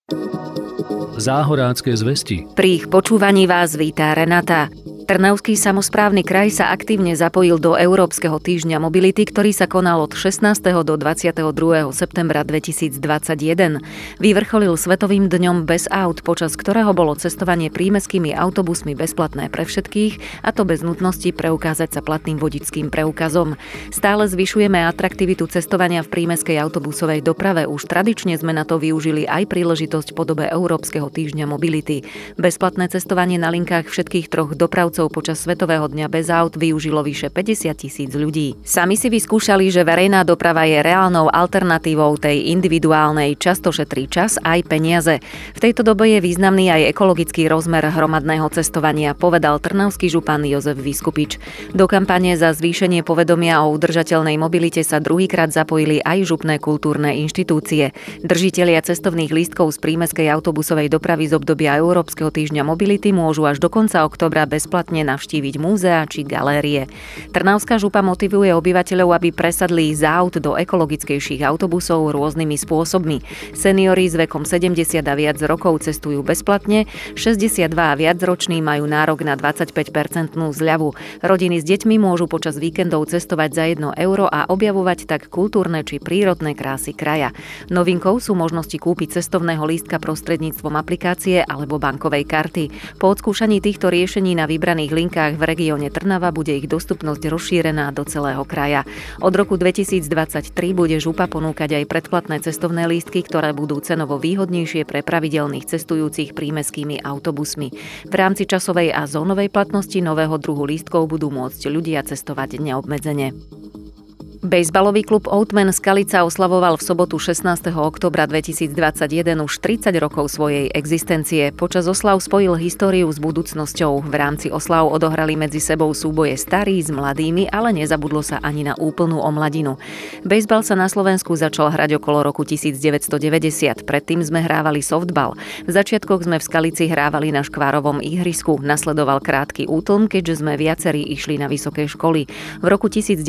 Záhorácké zvesti. Pri ich počúvaní vás víta Renata. Trnavský samosprávny kraj sa aktívne zapojil do Európskeho týždňa mobility, ktorý sa konal od 16. do 22. septembra 2021. Vyvrcholil Svetovým dňom bez aut, počas ktorého bolo cestovanie prímestskými autobusmi bezplatné pre všetkých, a to bez nutnosti preukázať sa platným vodičským preukazom. Stále zvyšujeme atraktivitu cestovania v prímestskej autobusovej doprave. Už tradične sme na to využili aj príležitosť v podobe Európskeho týždňa mobility. Bezplatné cestovanie na linkách všetkých troch dopravcov počas Svetového dňa bez aut využilo vyše 50 000 ľudí. Sami si vyskúšali, že verejná doprava je reálnou alternatívou tej individuálnej, často šetrí čas aj peniaze. V tejto dobe je významný aj ekologický rozmer hromadného cestovania, povedal trnavský župan Jozef Vyskupič. Do kampane za zvýšenie povedomia o udržateľnej mobilite sa druhýkrát zapojili aj župné kultúrne inštitúcie. Držitelia cestovných lístkov z prímestskej autobusovej dopravy z obdobia Európskeho týždňa mobility môžu až do konca októbra bezplatne navštíviť múzea či galérie. Trnavská župa motivuje obyvateľov, aby presadli z aut do ekologickejších autobusov rôznymi spôsobmi. Seniori s vekom 70 a viac rokov cestujú bezplatne, 62 a viac roční majú nárok na 25% zľavu. Rodiny s deťmi môžu počas víkendov cestovať za 1 euro a objavovať tak kultúrne či prírodné krásy kraja. Novinkou sú možnosti kúpiť cestovného lístka prostredníctvom aplikácie alebo bankovej karty. Po odskúšaní týchto riešení na vybraných linkách v regióne Trnava bude ich dostupnosť rozšírená do celého kraja. Od roku 2023 bude župa ponúkať aj predplatné cestovné lístky, ktoré budú cenovo výhodnejšie pre pravidelných cestujúcich prímestskými autobusmi. V rámci časovej a zónovej platnosti nového druhu lístkov budú môcť ľudia cestovať neobmedzene. Bejzbalový klub Outman Skalica oslavoval v sobotu 16. októbra 2021 už 30 rokov svojej existencie. Počas oslav spojil históriu s budúcnosťou. V rámci oslav odohrali medzi sebou súboje starí s mladými, ale nezabudlo sa ani na úplnú omladinu. Bejzbal sa na Slovensku začal hrať okolo roku 1990. Predtým sme hrávali softbal. V začiatkoch sme v Skalici hrávali na škvárovom ihrisku. Nasledoval krátky útlm, keďže sme viacerí išli na vysoké školy. V roku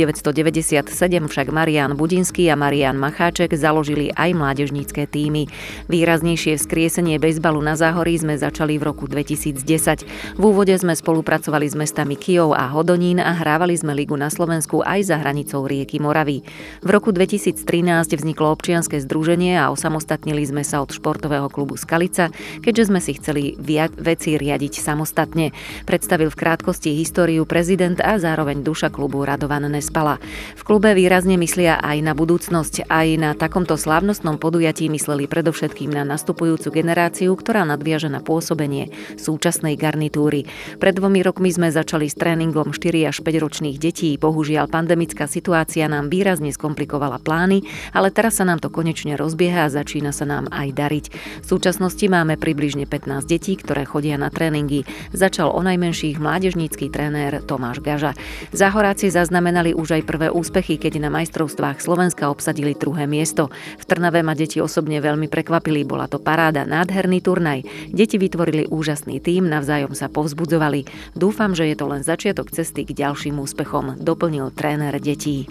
1997 však Marián Budinský a Marián Macháček založili aj mládežnícke tímy. Výraznejšie vzkriesenie bejzbalu na Záhorí sme začali v roku 2010. V úvode sme spolupracovali s mestami Kyjov a Hodonín a hrávali sme ligu na Slovensku aj za hranicou rieky Moravy. V roku 2013 vzniklo občianske združenie a osamostatnili sme sa od športového klubu Skalica, keďže sme si chceli veci riadiť samostatne. Predstavil v krátkosti históriu prezident a zároveň duša klubu Radovan Nespala. V klube výrazne myslia aj na budúcnosť. Aj na takomto slávnostnom podujatí mysleli predovšetkým na nastupujúcu generáciu, ktorá nadviaže na pôsobenie súčasnej garnitúry. Pred 2 rokmi sme začali s tréningom 4 až 5 ročných detí. Bohužiaľ, pandemická situácia nám výrazne skomplikovala plány, ale teraz sa nám to konečne rozbieha a začína sa nám aj dariť. V súčasnosti máme približne 15 detí, ktoré chodia na tréningy. Začal o najmenších mládežnícky tréner Tomáš Gaža. Záhoráci zaznamenali už aj prvé úspechy, keď na majstrovstvách Slovenska obsadili 2. miesto. V Trnave ma deti osobne veľmi prekvapili, bola to paráda, nádherný turnaj. Deti vytvorili úžasný tím, navzájom sa povzbudzovali. Dúfam, že je to len začiatok cesty k ďalším úspechom, doplnil tréner detí.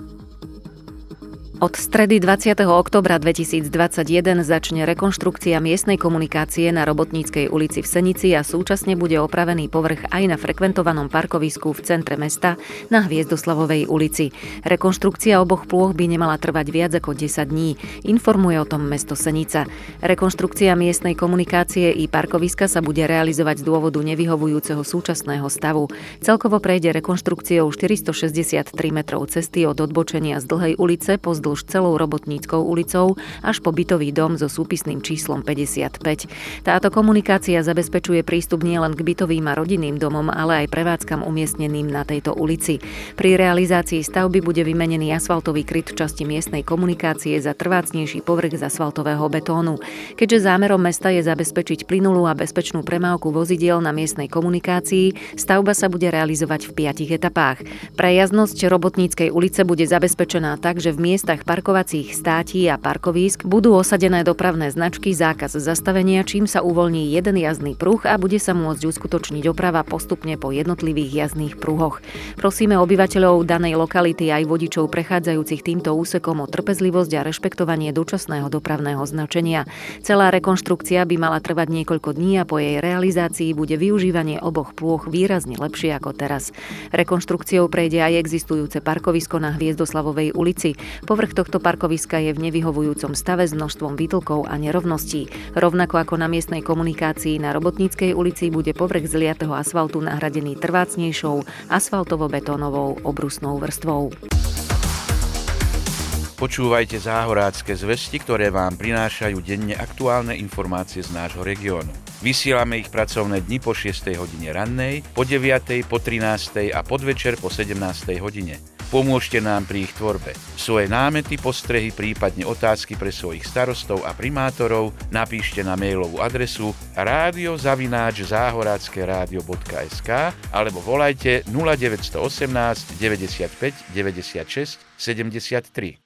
Od stredy 20. októbra 2021 začne rekonštrukcia miestnej komunikácie na Robotníckej ulici v Senici a súčasne bude opravený povrch aj na frekventovanom parkovisku v centre mesta na Hviezdoslavovej ulici. Rekonštrukcia oboch plôch by nemala trvať viac ako 10 dní, informuje o tom mesto Senica. Rekonštrukcia miestnej komunikácie i parkoviska sa bude realizovať z dôvodu nevyhovujúceho súčasného stavu. Celkovo prejde rekonštrukciou 463 metrov cesty od odbočenia z Dlhej ulice pozdĺž celou Robotníckou ulicou až po bytový dom so súpisným číslom 55. Táto komunikácia zabezpečuje prístup nielen k bytovým a rodinným domom, ale aj prevádzkam umiestneným na tejto ulici. Pri realizácii stavby bude vymenený asfaltový kryt v časti miestnej komunikácie za trvácnejší povrch z asfaltového betónu. Keďže zámerom mesta je zabezpečiť plynulú a bezpečnú premávku vozidiel na miestnej komunikácii, stavba sa bude realizovať v 5 etapách. Prejazdnosť Robotníckej ulice bude zabezpečená tak, že v miestach miestach parkovacích státí a parkovísk budú osadené dopravné značky zákaz zastavenia, čím sa uvoľní jeden jazdný pruh a bude sa môcť uskutočniť doprava postupne po jednotlivých jazdných pruhoch. Prosíme obyvateľov danej lokality aj vodičov prechádzajúcich týmto úsekom o trpezlivosť a rešpektovanie dočasného dopravného značenia. Celá rekonštrukcia by mala trvať niekoľko dní a po jej realizácii bude využívanie oboch plôch výrazne lepšie ako teraz. Rekonštrukciou prejde aj existujúce parkovisko na Hviezdoslavovej ulici. Povrch tohto parkoviska je v nevyhovujúcom stave s množstvom výtlkov a nerovností. Rovnako ako na miestnej komunikácii na Robotníckej ulici bude povrch zliatého asfaltu nahradený trvácnejšou asfaltovo-betónovou obrusnou vrstvou. Počúvajte Záhorácké zvesti, ktoré vám prinášajú denne aktuálne informácie z nášho regiónu. Vysielame ich pracovné dni po 6. hodine rannej, po 9., po 13. a podvečer po 17. hodine. Pomôžte nám pri ich tvorbe. Svoje námety, postrehy, prípadne otázky pre svojich starostov a primátorov napíšte na mailovú adresu radio@zahorackeradio.sk alebo volajte 0918 95 96 73.